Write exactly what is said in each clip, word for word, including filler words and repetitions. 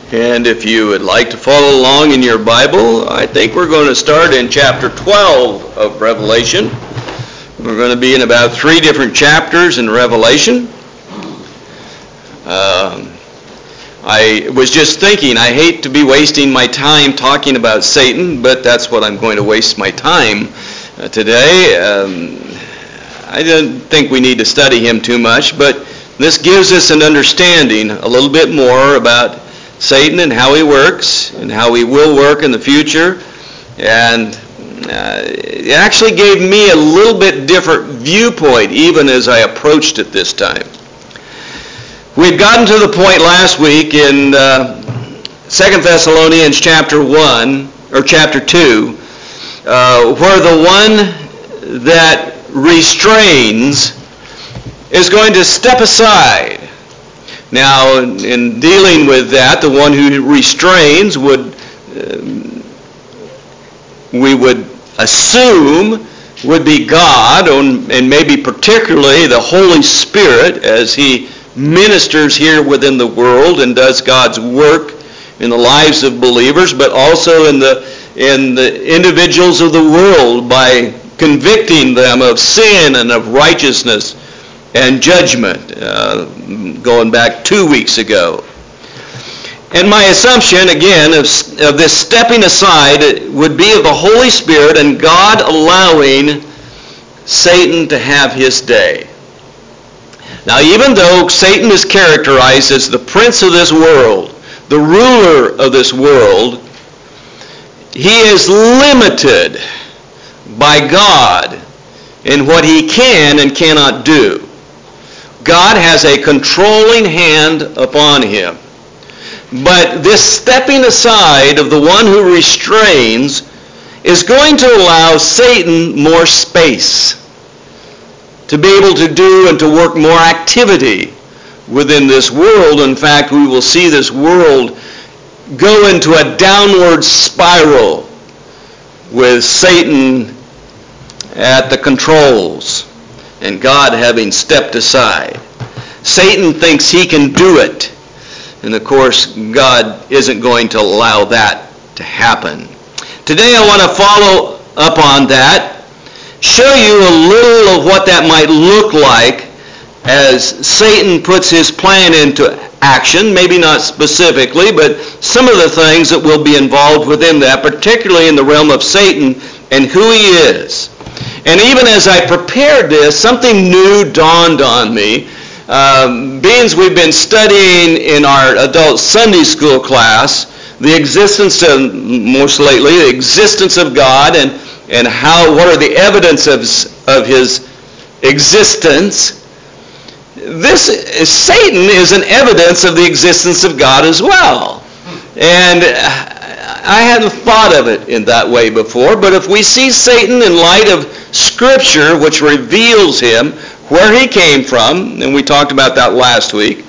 And if you would like to follow along in your Bible, I think we're going to start in chapter twelve of Revelation. We're going to be in about three different chapters in Revelation. Um, I was just thinking, I hate to be wasting my time talking about Satan, but that's what I'm going to waste my time uh, today. Um, I don't think we need to study him too much, but this gives us an understanding a little bit more about Satan and how he works and how he will work in the future. And uh, it actually gave me a little bit different viewpoint even as I approached it this time. We'd gotten to the point last week in uh, Second Thessalonians chapter one, or chapter two, uh, where the one that restrains is going to step aside. Now, in dealing with that, the one who restrains would, uh, we would assume, would be God, and maybe particularly the Holy Spirit as he ministers here within the world and does God's work in the lives of believers, but also in the in the individuals of the world by convicting them of sin and of righteousness and judgment, uh, going back two weeks ago. And my assumption, again, of, of this stepping aside would be of the Holy Spirit and God allowing Satan to have his day. Now, even though Satan is characterized as the prince of this world, the ruler of this world, he is limited by God in what he can and cannot do. God has a controlling hand upon him. But this stepping aside of the one who restrains is going to allow Satan more space to be able to do and to work more activity within this world. In fact, we will see this world go into a downward spiral with Satan at the controls and God having stepped aside. Satan thinks he can do it. And of course, God isn't going to allow that to happen. Today I want to follow up on that, show you a little of what that might look like as Satan puts his plan into action, maybe not specifically, but some of the things that will be involved within that, particularly in the realm of Satan and who he is. And even as I prepared this, something new dawned on me. Um, being as we've been studying in our adult Sunday school class the existence of, most lately, the existence of God and, and how, what are the evidence of, of his existence. This is, Satan is an evidence of the existence of God as well. And I hadn't thought of it in that way before, but if we see Satan in light of Scripture, which reveals him, where he came from, and we talked about that last week,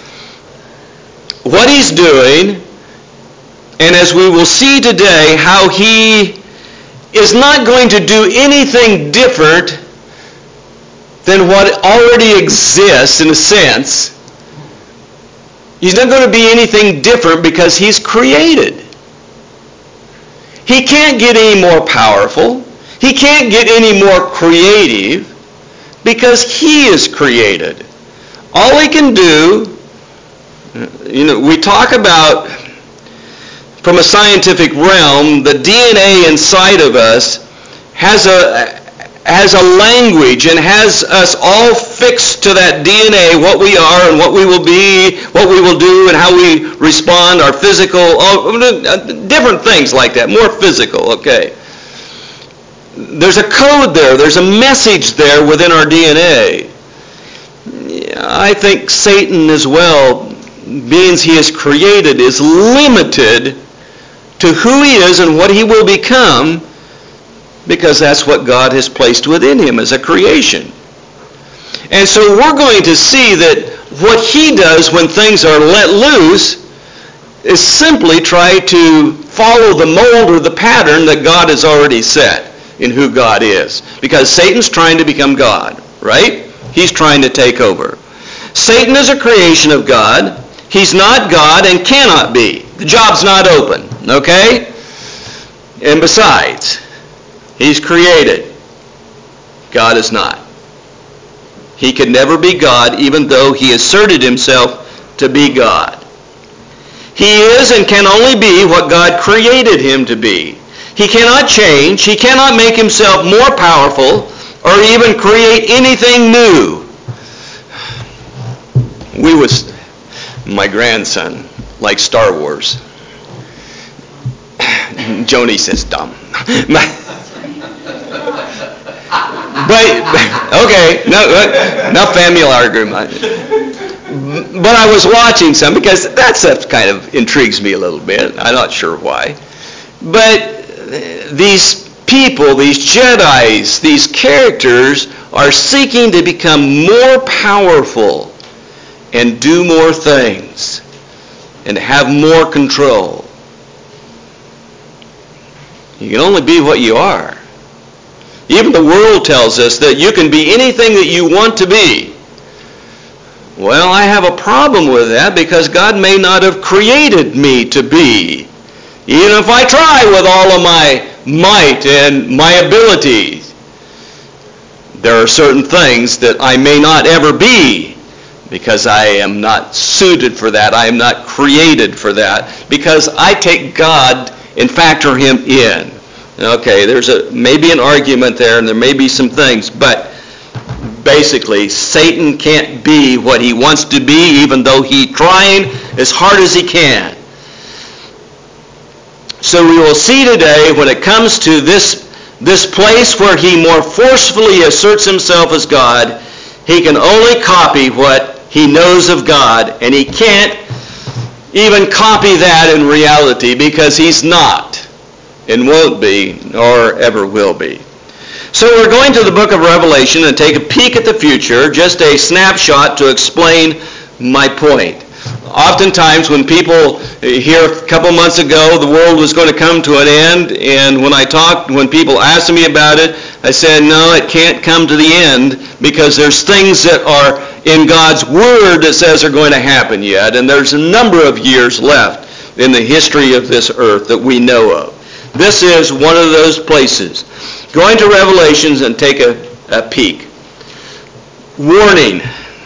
what he's doing, and as we will see today, how he is not going to do anything different than what already exists, in a sense. He's not going to be anything different because he's created. He can't get any more powerful. He can't get any more creative because he is created. All he can do, you know, we talk about from a scientific realm, the D N A inside of us has a has a language and has us all fixed to that D N A, what we are and what we will be, what we will do and how we respond, our physical, all, different things like that, more physical, okay. There's a code there, there's a message there within our D N A. I think Satan as well, being he is created, is limited to who he is and what he will become, because that's what God has placed within him as a creation. And so we're going to see that what he does when things are let loose is simply try to follow the mold or the pattern that God has already set in who God is. Because Satan's trying to become God, right? He's trying to take over. Satan is a creation of God. He's not God and cannot be. The job's not open, okay? And besides, he's created. God is not. He could never be God, even though he asserted himself to be God. He is and can only be what God created him to be. He cannot change. He cannot make himself more powerful or even create anything new. We was, my grandson likes Star Wars. Joni says dumb. But, okay, no, enough family argument. But I was watching some because that stuff kind of intrigues me a little bit. I'm not sure why. But these people, these Jedis, these characters are seeking to become more powerful and do more things and have more control. You can only be what you are. Even the world tells us that you can be anything that you want to be. Well, I have a problem with that because God may not have created me to be. Even if I try with all of my might and my abilities, there are certain things that I may not ever be because I am not suited for that. I am not created for that because I take God and factor him in. Okay, there's a maybe an argument there, and there may be some things, but basically, Satan can't be what he wants to be, even though he's trying as hard as he can. So we will see today, when it comes to this, this place where he more forcefully asserts himself as God, he can only copy what he knows of God, and he can't even copy that in reality because he's not. And won't be, or ever will be. So we're going to the book of Revelation and take a peek at the future, just a snapshot to explain my point. Oftentimes when people hear a couple months ago the world was going to come to an end, and when I talked, when people asked me about it, I said, no, it can't come to the end because there's things that are in God's Word that says are going to happen yet, and there's a number of years left in the history of this earth that we know of. This is one of those places. Going to Revelations and take a, a peek. Warning.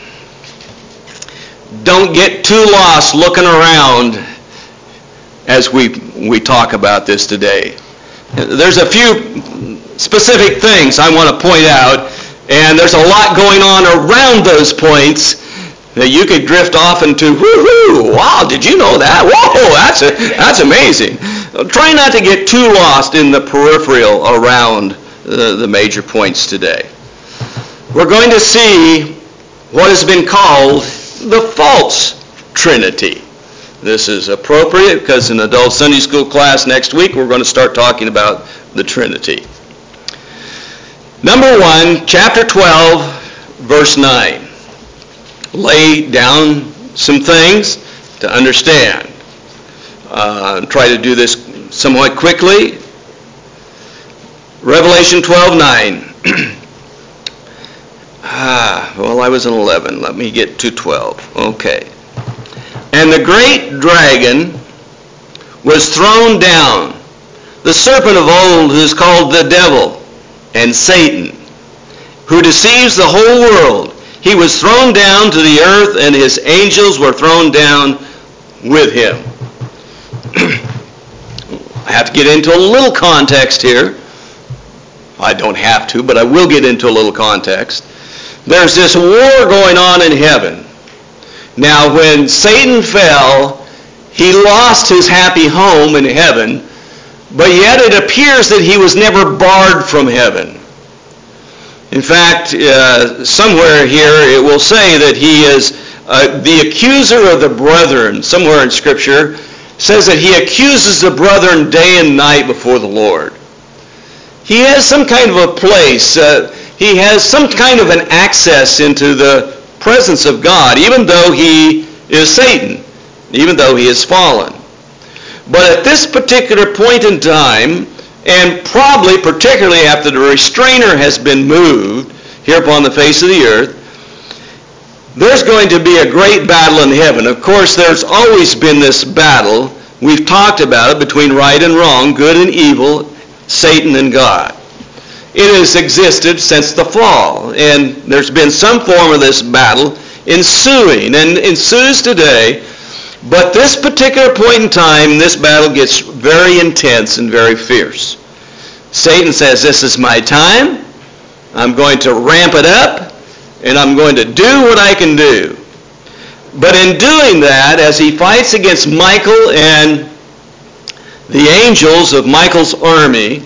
Don't get too lost looking around as we, we talk about this today. There's a few specific things I want to point out, and there's a lot going on around those points that you could drift off into, woohoo, wow, did you know that? Whoa, that's a, that's amazing. Try not to get too lost in the peripheral around the, the major points today. We're going to see what has been called the false Trinity. This is appropriate because in adult Sunday school class next week we're going to start talking about the Trinity. Number one, chapter twelve, verse nine. Lay down some things to understand. Uh, try to do this somewhat quickly. Revelation twelve nine. ah, well, I was in eleven. Let me get to twelve. Okay. And the great dragon was thrown down, the serpent of old who is called the devil and Satan, who deceives the whole world. He was thrown down to the earth, and his angels were thrown down with him. I have to get into a little context here. I don't have to, but I will get into a little context. There's this war going on in heaven. Now, when Satan fell, he lost his happy home in heaven, but yet it appears that he was never barred from heaven. In fact, uh, somewhere here it will say that he is uh, the accuser of the brethren. Somewhere in Scripture says that he accuses the brethren day and night before the Lord. He has some kind of a place. Uh, he has some kind of an access into the presence of God, even though he is Satan, even though he is fallen. But at this particular point in time, and probably particularly after the restrainer has been moved here upon the face of the earth, there's going to be a great battle in heaven. Of course, there's always been this battle We've talked about it between right and wrong, good and evil, Satan and God. It has existed since the fall, and there's been some form of this battle ensuing, and ensues today. But this particular point in time, this battle gets very intense and very fierce. Satan says, this is my time. I'm going to ramp it up, and I'm going to do what I can do. But in doing that, as he fights against Michael and the angels of Michael's army,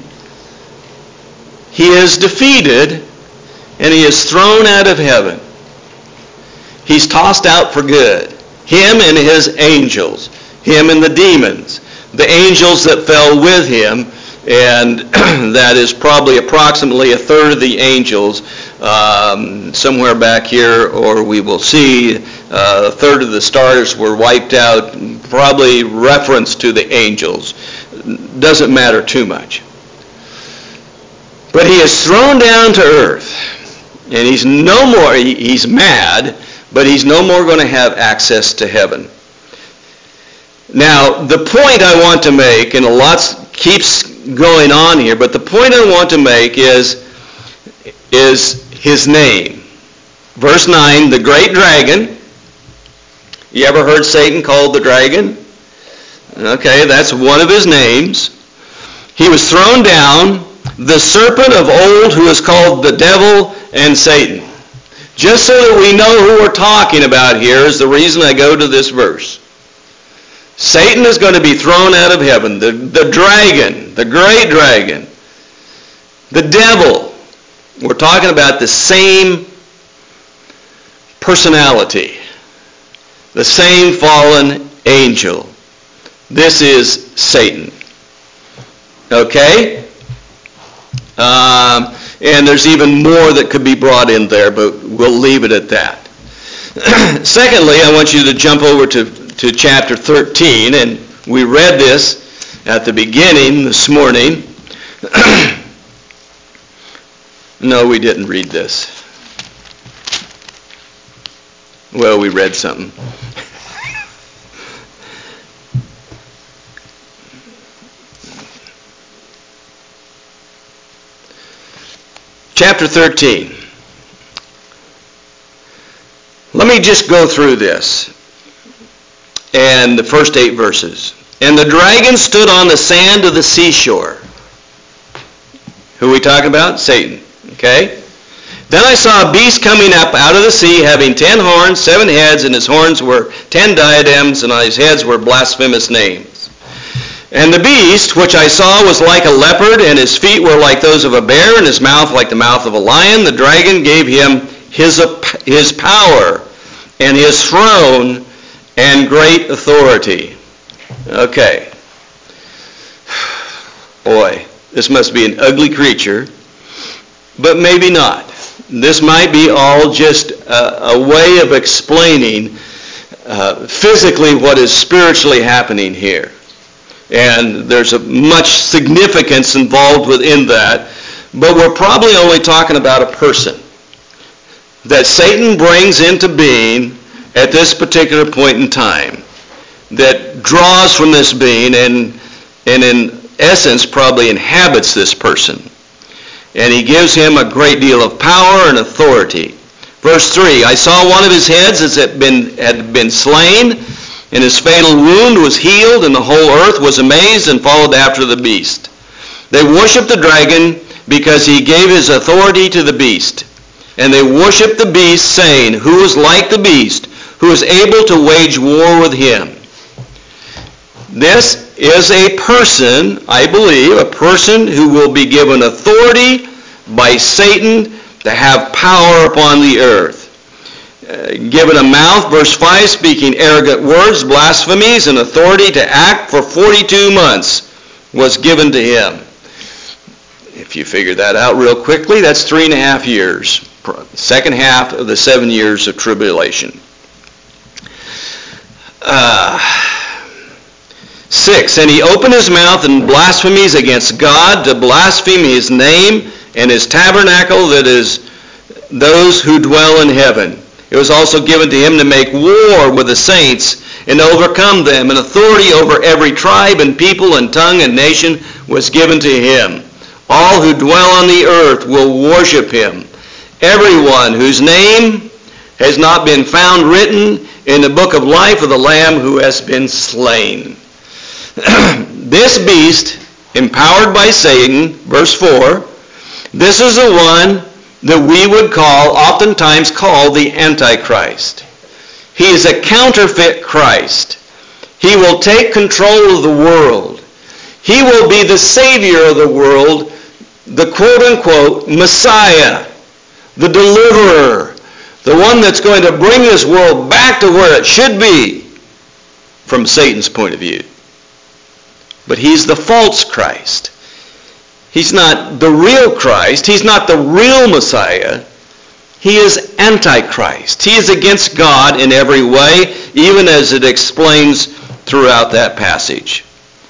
he is defeated, and he is thrown out of heaven. He's tossed out for good. Him and his angels, him and the demons, the angels that fell with him, and that is probably approximately a third of the angels, um, somewhere back here, or we will see uh, a third of the stars were wiped out, probably reference to the angels. Doesn't matter too much. But he is thrown down to earth, and he's no more, he, he's mad, but he's no more going to have access to heaven. Now, the point I want to make, and a lot keeps going on here, but the point I want to make is, is his name. Verse nine, the great dragon. You ever heard Satan called the dragon? Okay, that's one of his names. He was thrown down, the serpent of old who is called the devil and Satan. Just so that we know who we're talking about here is the reason I go to this verse. Satan is going to be thrown out of heaven. The, the dragon, the great dragon, the devil. We're talking about the same personality, the same fallen angel. This is Satan. Okay? Um, and there's even more that could be brought in there, but we'll leave it at that. Secondly, I want you to jump over to, to chapter thirteen, and we read this at the beginning this morning. No, we didn't read this. Well, we read something. Chapter thirteen. Let me just go through this and the first eight verses. And the dragon stood on the sand of the seashore. Who are we talking about? Satan. Okay? Then I saw a beast coming up out of the sea, having ten horns, seven heads, and his horns were ten diadems, and on his heads were blasphemous names. And the beast, which I saw, was like a leopard, and his feet were like those of a bear, and his mouth like the mouth of a lion. The dragon gave him his, his power, and his throne, and great authority. Okay. Boy, this must be an ugly creature, but maybe not. This might be all just a, a way of explaining uh, physically what is spiritually happening here. And there's a much significance involved within that. But we're probably only talking about a person that Satan brings into being at this particular point in time, that draws from this being and, and in essence probably inhabits this person. And he gives him a great deal of power and authority. Verse three, I saw one of his heads as it been, had been slain, and his fatal wound was healed, and the whole earth was amazed and followed after the beast. They worshipped the dragon because he gave his authority to the beast. And they worshipped the beast, saying, who is like the beast, who is able to wage war with him. This is a person, I believe, a person who will be given authority by Satan to have power upon the earth. Uh, given a mouth, verse five, speaking arrogant words, blasphemies, and authority to act for forty-two months was given to him. If you figure that out real quickly, that's three and a half years. Second half of the seven years of tribulation. Uh, six, and he opened his mouth in blasphemies against God, to blaspheme his name and his tabernacle, that is those who dwell in heaven. It was also given to him to make war with the saints and overcome them, and authority over every tribe and people and tongue and nation was given to him. All who dwell on the earth will worship him, everyone whose name has not been found written in the book of life of the Lamb who has been slain. This beast, empowered by Satan, verse four, this is the one that we would call, oftentimes call, the Antichrist. He is a counterfeit Christ. He will take control of the world. He will be the Savior of the world, the quote-unquote Messiah, the deliverer, the one that's going to bring this world back to where it should be from Satan's point of view. But he's the false Christ. He's not the real Christ. He's not the real Messiah. He is Antichrist. He is against God in every way, even as it explains throughout that passage.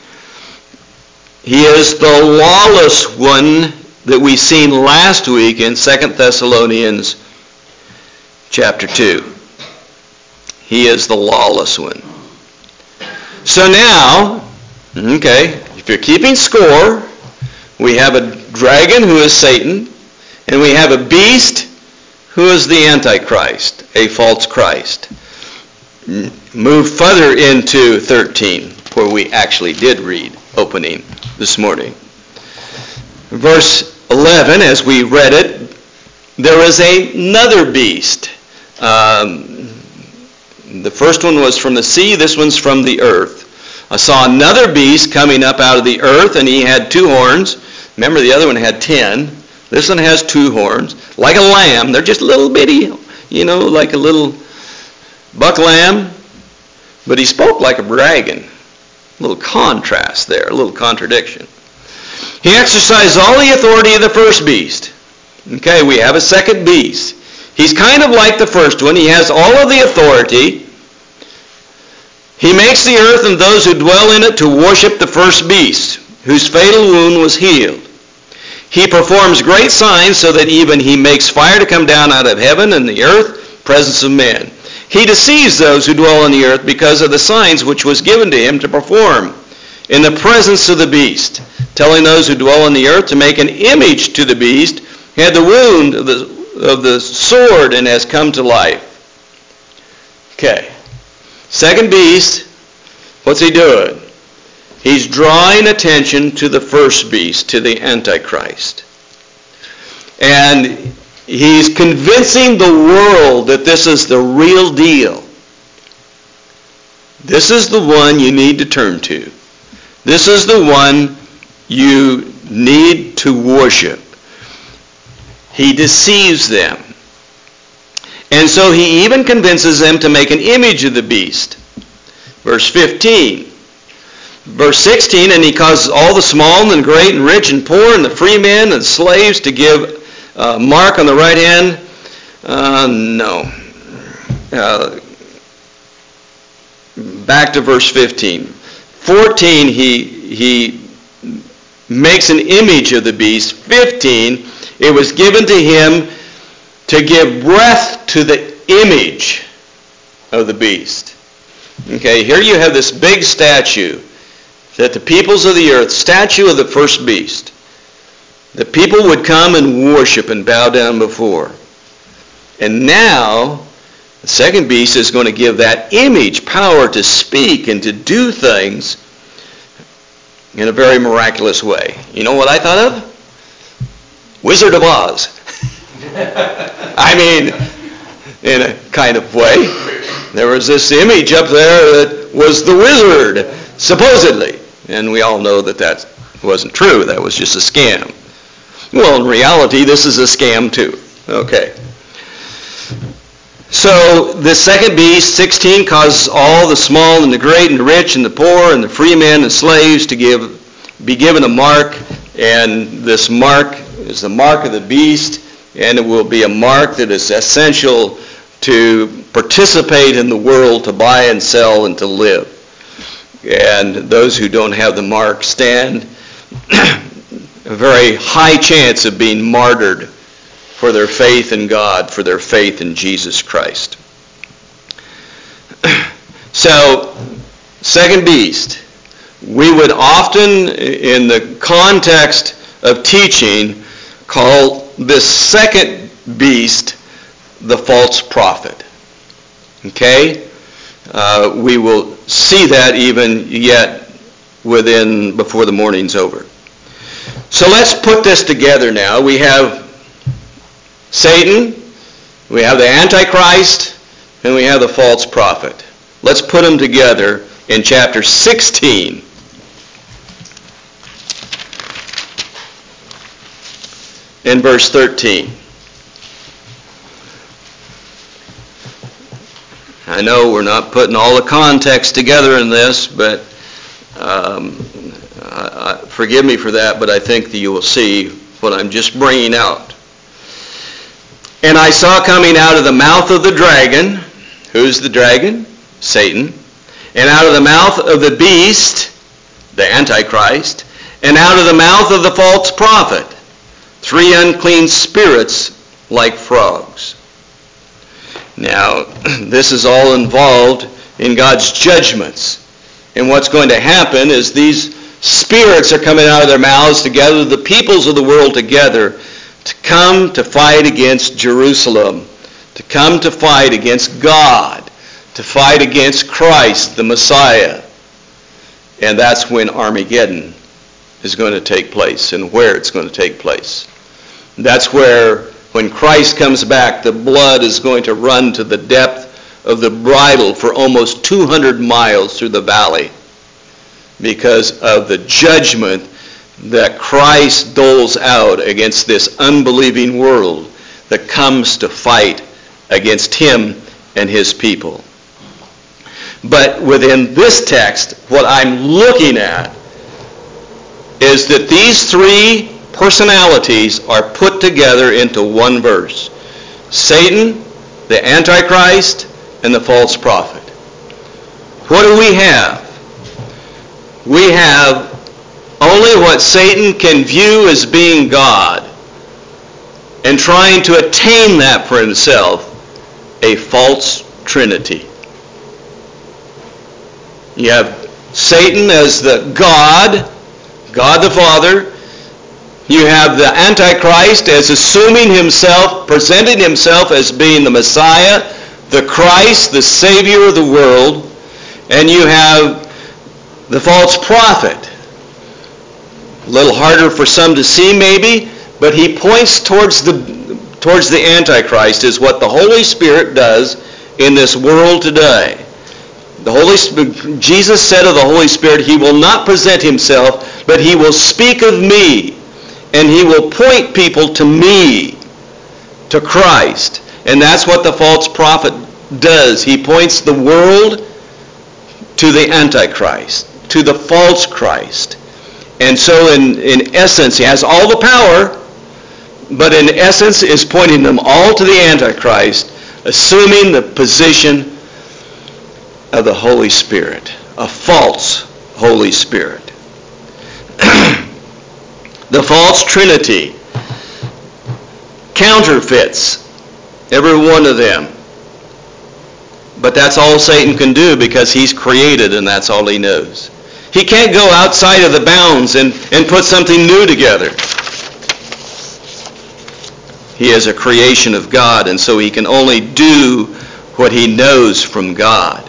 He is the lawless one that we seen last week in Second Thessalonians chapter two. He is the lawless one. So now, okay, if you're keeping score, we have a dragon who is Satan, and we have a beast who is the Antichrist, a false Christ. Move further into thirteen, where we actually did read opening this morning. Verse eleven, as we read it, there is another beast. Um, the first one was from the sea, this one's from the earth. I saw another beast coming up out of the earth, and he had two horns. Remember, the other one had ten. This one has two horns, like a lamb. They're just little bitty, you know, like a little buck lamb. But he spoke like a dragon. A little contrast there, a little contradiction. He exercised all the authority of the first beast. Okay, we have a second beast. He's kind of like the first one. He has all of the authority. He makes the earth and those who dwell in it to worship the first beast, whose fatal wound was healed. He performs great signs so that even he makes fire to come down out of heaven and the earth, presence of men. He deceives those who dwell on the earth because of the signs which was given to him to perform in the presence of the beast, telling those who dwell on the earth to make an image to the beast. He had the wound of the, of the sword and has come to life. Okay. Second beast, what's he doing? He's drawing attention to the first beast, to the Antichrist. And he's convincing the world that this is the real deal. This is the one you need to turn to. This is the one you need to worship. He deceives them. And so he even convinces them to make an image of the beast. Verse fifteen. Verse sixteen, and he causes all the small and great and rich and poor and the free men and slaves to give a mark on the right hand. Uh, no. Uh, back to verse fifteen. fourteen, he, he makes an image of the beast. fifteen, it was given to him to give breath to the image of the beast. Okay, here you have this big statue that the peoples of the earth, statue of the first beast, the people would come and worship and bow down before. And now, the second beast is going to give that image power to speak and to do things in a very miraculous way. You know what I thought of? Wizard of Oz. I mean, in a kind of way. There was this image up there that was the wizard, supposedly. And we all know that that wasn't true. That was just a scam. Well, in reality, this is a scam too. Okay. So the second beast, sixteen, causes all the small and the great and the rich and the poor and the free men and slaves to give, be given a mark. And this mark is the mark of the beast. And it will be a mark that is essential to participate in the world, to buy and sell and to live. And those who don't have the mark stand a very high chance of being martyred for their faith in God, for their faith in Jesus Christ. So, second beast. We would often, in the context of teaching, call this second beast the false prophet. Okay? Uh, we will see that even yet within, before the morning's over. So let's put this together now. We have Satan, we have the Antichrist, and we have the false prophet. Let's put them together in chapter sixteen. In verse thirteen. I know we're not putting all the context together in this, but um, I, I, forgive me for that, but I think that you will see what I'm just bringing out. And I saw coming out of the mouth of the dragon, who's the dragon? Satan. And out of the mouth of the beast, the Antichrist, and out of the mouth of the false prophet, three unclean spirits like frogs. Now, this is all involved in God's judgments. And what's going to happen is these spirits are coming out of their mouths to gather the peoples of the world together to come to fight against Jerusalem, to come to fight against God, to fight against Christ, the Messiah. And that's when Armageddon is going to take place and where it's going to take place. That's where, when Christ comes back, the blood is going to run to the depth of the bridle for almost two hundred miles through the valley because of the judgment that Christ doles out against this unbelieving world that comes to fight against him and his people. But within this text, what I'm looking at is that these three personalities are put together into one verse. Satan, the Antichrist, and the false prophet. What do we have? We have only what Satan can view as being God and trying to attain that for himself, a false trinity. You have Satan as the God, God the Father. You have the Antichrist as assuming himself, presenting himself as being the Messiah, the Christ, the Savior of the world. And you have the false prophet. A little harder for some to see maybe, but he points towards the towards the Antichrist is what the Holy Spirit does in this world today. The Holy Spirit, Jesus said of the Holy Spirit, he will not present himself, but he will speak of me. And he will point people to me, to Christ. And that's what the false prophet does. He points the world to the Antichrist, to the false Christ. And so in, in essence, he has all the power, but in essence is pointing them all to the Antichrist, assuming the position of the Holy Spirit, a false Holy Spirit. The false trinity counterfeits every one of them. But that's all Satan can do because he's created and that's all he knows. He can't go outside of the bounds and, and put something new together. He is a creation of God, and so he can only do what he knows from God.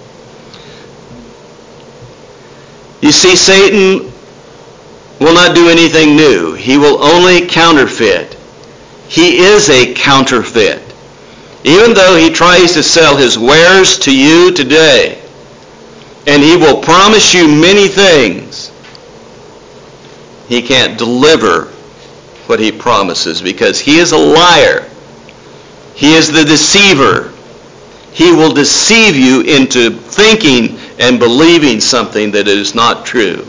You see, Satan will not do anything new. He will only counterfeit. He is a counterfeit. Even though he tries to sell his wares to you today, and he will promise you many things, he can't deliver what he promises because he is a liar. He is the deceiver. He will deceive you into thinking and believing something that is not true.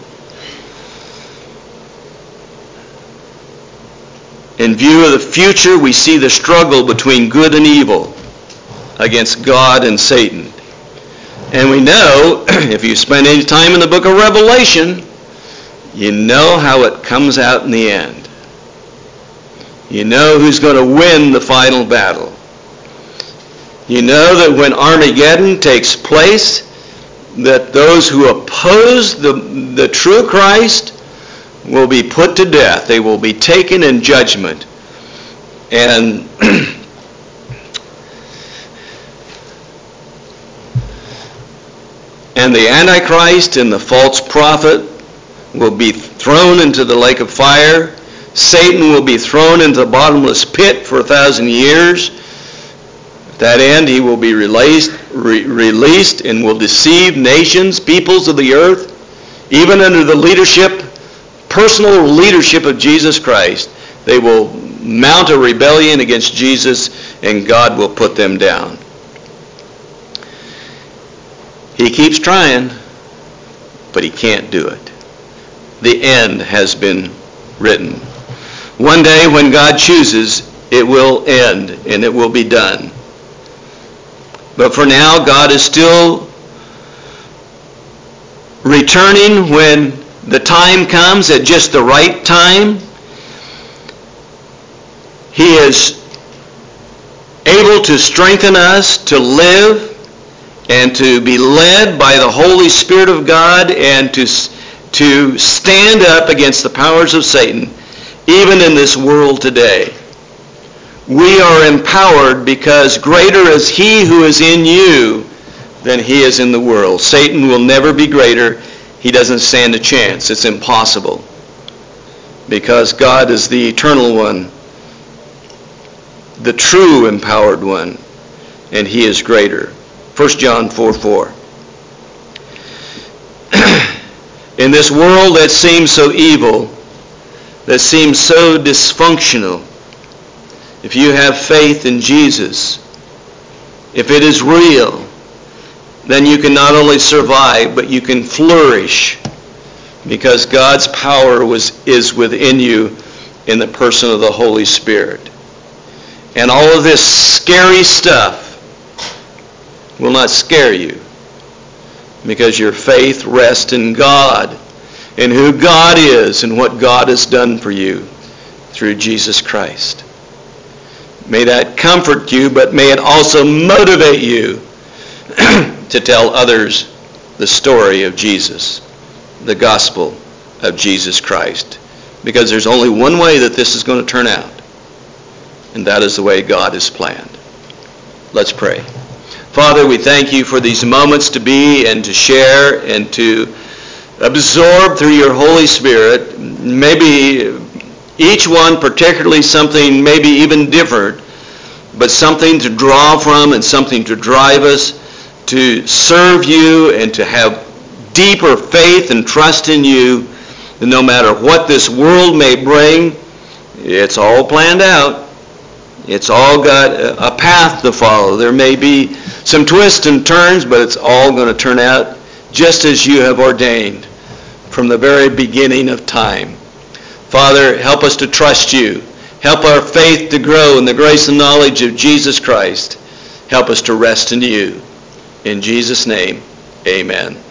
In view of the future, we see the struggle between good and evil against God and Satan. And we know, if you spend any time in the book of Revelation, you know how it comes out in the end. You know who's going to win the final battle. You know that when Armageddon takes place, that those who oppose the, the true Christ will be put to death. They will be taken in judgment. And and the Antichrist and the false prophet will be thrown into the lake of fire. Satan will be thrown into the bottomless pit for a thousand years. At that end, he will be released, re- released and will deceive nations, peoples of the earth, even under the leadership, personal leadership of Jesus Christ. They will mount a rebellion against Jesus, and God will put them down. He keeps trying, but he can't do it. The end has been written. One day when God chooses, it will end and it will be done. But for now, God is still returning when the time comes, at just the right time. He is able to strengthen us to live and to be led by the Holy Spirit of God and to, to stand up against the powers of Satan, even in this world today. We are empowered because greater is he who is in you than he is in the world. Satan will never be greater. He doesn't stand a chance. It's impossible. Because God is the eternal one, the true empowered one, and he is greater. First John four four. In this world that seems so evil, that seems so dysfunctional, if you have faith in Jesus, if it is real, then you can not only survive, but you can flourish, because God's power was, is within you in the person of the Holy Spirit. And all of this scary stuff will not scare you, because your faith rests in God and who God is and what God has done for you through Jesus Christ. May that comfort you, but may it also motivate you to tell others the story of Jesus, the gospel of Jesus Christ. Because there's only one way that this is going to turn out, and that is the way God has planned. Let's pray. Father, we thank you for these moments to be and to share and to absorb through your Holy Spirit, maybe each one particularly something maybe even different, but something to draw from and something to drive us to serve you and to have deeper faith and trust in you, that no matter what this world may bring, it's all planned out. It's all got a path to follow. There may be some twists and turns, but it's all going to turn out just as you have ordained from the very beginning of time. Father, help us to trust you. Help our faith to grow in the grace and knowledge of Jesus Christ. Help us to rest in you. In Jesus' name, amen.